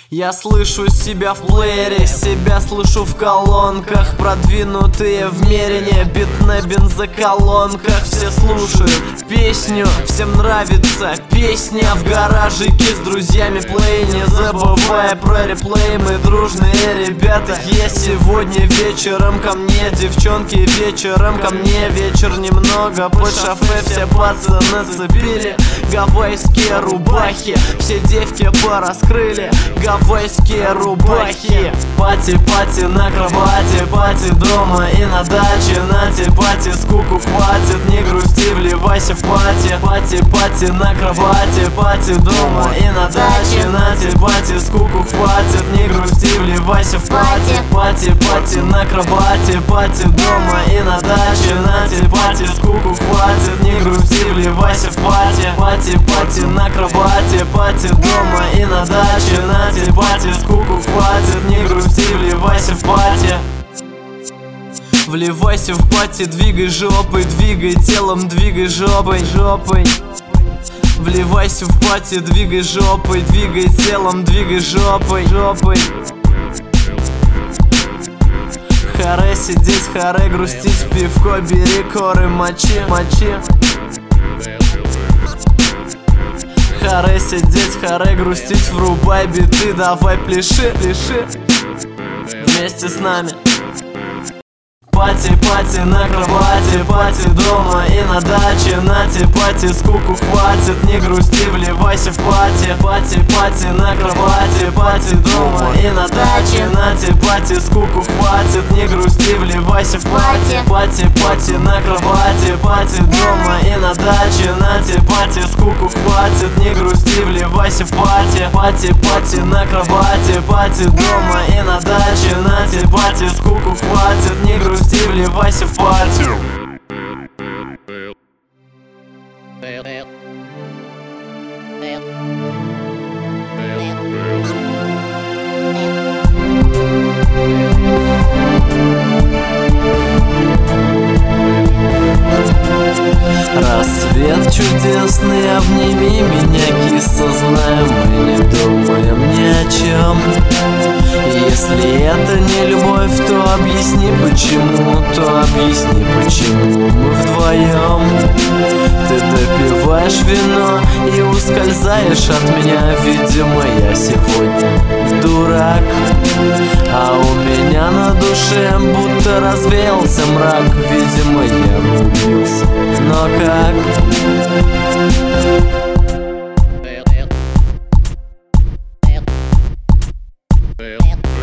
Я слышу себя в плеере, себя слышу в колонках. Продвинутые в мерине, бит на бензоколонках. Все слушают песню, всем нравится песня. В гаражике с друзьями плей, не забывая про реплей. Мы дружные ребята. Я сегодня вечером ко мне, девчонки, вечером ко мне. Вечер немного под шофе, все пацаны цепили гавайские рубахи, все девки пораскрыли гавайские рубахи. Пати-пати на кровати, пати дома и на даче. Нате, пати, скуку хватит, не грусти, вливайся в пати. Пати-пати на кровати, пати дома и на даче. Нате, пати, скуку хватит, не грусти, вливайся в пати. Пати-пати на кровати, пати дома и на даче. Нате, пати, скуку хватит, не грусти, вливайся в пати. Пати-пати на кровати, пати дома и на даче. Нате, пати, скуку хватит, не грусти, вливайся в пати. Вливайся в пати, двигай жопой, двигай телом, двигай жопой. Вливайся в пати, двигай жопой, двигай телом, двигай жопой. Харе сидеть, харе грустить, пивко бери, коры мочи. Харе сидеть, харе грустить, врубай биты, давай пляши вместе с нами. Пати-пати на кровати, пати дома и на даче. Нате, пати, скуку хватит, не грусти, вливайся в пати. Пати-пати на кровати, пати дома и на даче. Нате, пати, скуку хватит, не грусти, вливайся в пати. Пати-пати на кровати, пати дома и на даче. Нате, пати, скуку хватит, не грусти, вливайся в пати. Пати-пати на кровати, пати дома и на даче. Нате, пати, скуку хватит, не грусти, вливайся в пати. Рассвет чудесный, обними меня, киса, знаю, мы не думаем ни о чем. Если это не любовь, то объясни почему, мы вдвоем. Ты допиваешь вино и ускользаешь от меня. Видимо, я сегодня дурак, а у меня на душе будто развеялся мрак. Видимо, я влюбился, но как? Yeah.